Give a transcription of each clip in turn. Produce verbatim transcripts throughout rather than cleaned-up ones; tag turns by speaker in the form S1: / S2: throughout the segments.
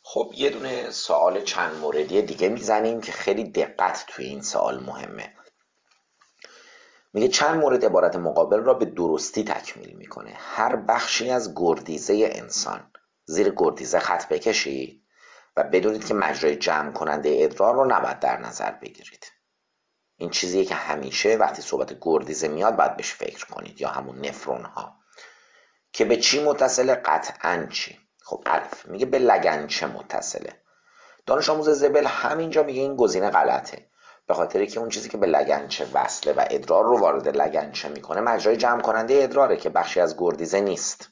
S1: خب یه دونه سوال چند موردی دیگه میزنیم که خیلی دقت توی این سوال مهمه. میگه چند مورد عبارت مقابل را به درستی تکمیل میکنه. هر بخشی از گردیزه انسان، زیر گردیزه خط بکشید و بدونید که مجرای جمع کننده ادرار رو نباید در نظر بگیرید. این چیزیه که همیشه وقتی صحبت گردیزه میاد باید بهش فکر کنید، یا همون نفرون ها که به چی متصله؟ قطعاً چی؟ خب الف میگه به لگنچه متصله. دانش آموز زبل همینجا میگه این گزینه غلطه، به خاطر که اون چیزی که به لگنچه وصله و ادرار رو وارد لگنچه میکنه مجرای جمع کننده ادراره که بخشی از گردیزه نیست.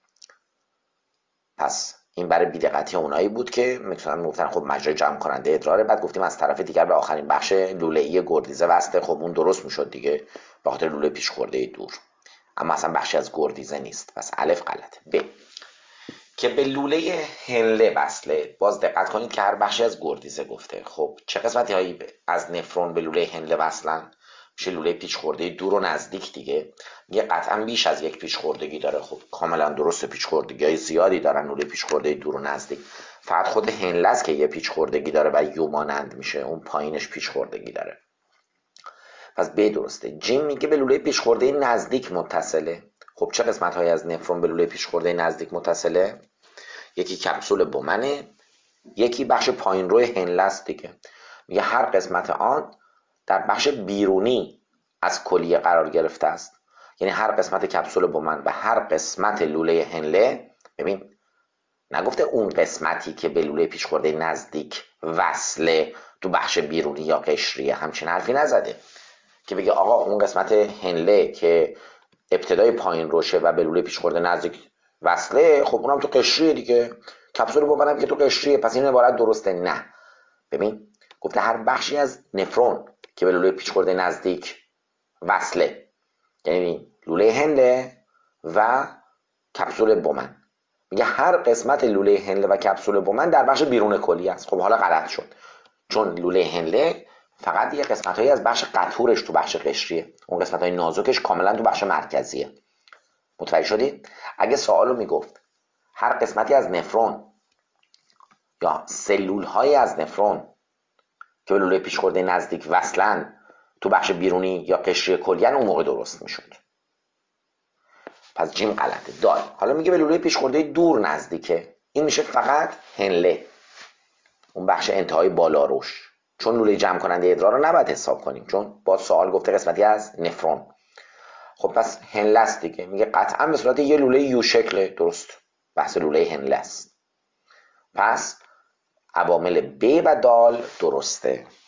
S1: پس این برای بی‌دقتی اونایی بود که میتونن میگفتن خب مجرای جمع کننده ادراره، بعد گفتیم از طرف دیگر به آخرین بخش لوله‌ای گردیزه وصله. خب اون درست میشد دیگه، به خاطر لوله پیش خورده دور، اما اصلا بخشی از گردیزه نیست. پس الف غلطه. ب که به لوله هنله وصله. باز دقت کنید که هر بخشی از گردیزه گفته. خب چه قسمتی هایی از نفرون به لوله هنله وصلن؟ میشه لوله پیچ خورده دور و نزدیک دیگه. میگه قطعا بیش از یک پیچ خوردگی داره. خب کاملا درست، پیچ خوردگی های زیادی دارن لوله پیچ خورده دور و نزدیک. فقط خود هنله است که یه پیچ خوردگی داره و یو مانند میشه، اون پایینش پیچ خوردگی داره. پس ب درسته. جیم میگه به لوله پیچ خورده نزدیک متصله. خب چه قسمت هایی از نفرون به لوله پیچ خورده نزدیک متصله؟ یکی کپسول بومنه، یکی بخش پایین روی هنله است دیگه. میگه هر قسمت آن در بخش بیرونی از کلیه قرار گرفته است. یعنی هر قسمت کپسول بومن و هر قسمت لوله هنله. ببین نگفته اون قسمتی که به لوله پیش خورده نزدیک وصله تو بخش بیرونی یا قشریه، همچین حرفی نزده که بگه آقا اون قسمت هنله که ابتدای پایین روشه و به لوله پیش خورده نزدیک وصله، خب اونم تو قشریه دیگه. کپسول بومنم که تو قشریه، پس این عبارت درسته. نه، ببین گفته هر بخشی از نفرون که به لوله پیچ خورده نزدیک وصله، یعنی لوله هنله و کپسول بومن. میگه هر قسمت لوله هنله و کپسول بومن در بخش بیرون کلیه است. خب حالا غلط شد، چون لوله هنله فقط یه قسمتایی از بخش قطورش تو بخش قشریه، اون قسمتای نازکش کاملا تو بخش مرکزیه. متوجه شدید؟ اگه سوالو میگفت هر قسمتی از نفرون یا سلول های از نفرون که به لوله پیش خورده نزدیک وصلن تو بخش بیرونی یا قشری کلیه، اون موقع درست میشد. پس جیم غلطه. دال حالا میگه به لوله پیش خورده دور نزدیکه. این میشه فقط هنله، اون بخش انتهای بالا روش، چون لوله جمع کننده ادرار رو نباید حساب کنیم، چون با سوال گفته قسمتی از نفرون. خب پس هنله است دیگه. میگه قطعا به صورت یه لوله یو شکله. درست، بحث لوله هنله است. پس عوامل ب و دال درسته.